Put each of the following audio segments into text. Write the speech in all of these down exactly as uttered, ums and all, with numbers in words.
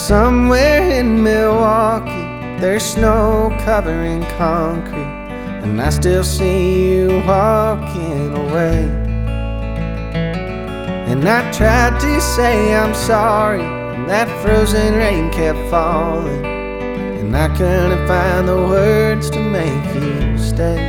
Somewhere in Milwaukee, there's snow covering concrete, and I still see you walking away. And I tried to say I'm sorry, and that frozen rain kept falling, and I couldn't find the words to make you stay.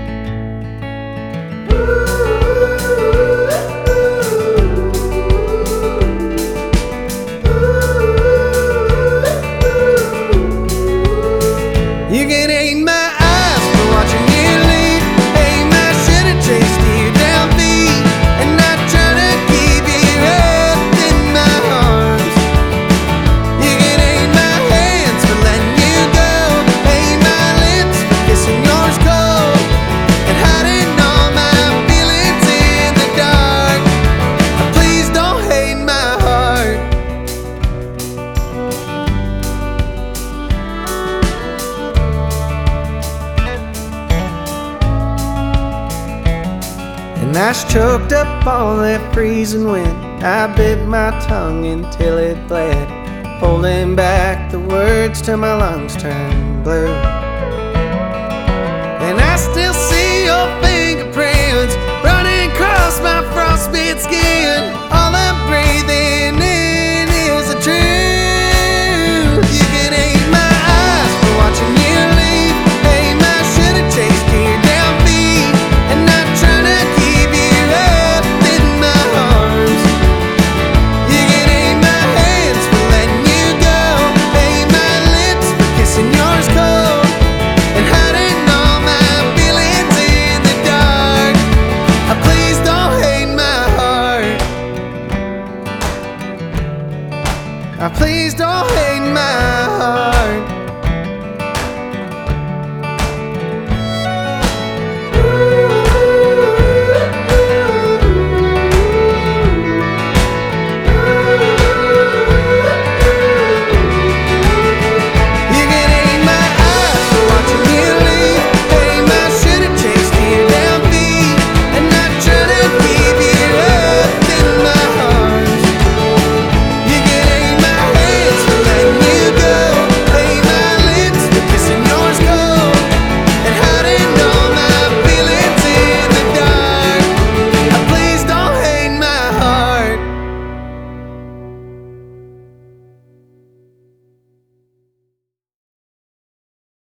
You can hate my eyes for watching you leave, hate my should've chased you down feet, and not trying to keep you up in my arms. You can hate my hands for letting you go, hate my lips for kissing yours cold, and hiding all my feelings in the dark. Please don't hate my heart. And I was choked up on that freezing wind. I bit my tongue until it bled, holding back the words till my lungs turned blue. And I still see your fingerprints running across my frostbit skin.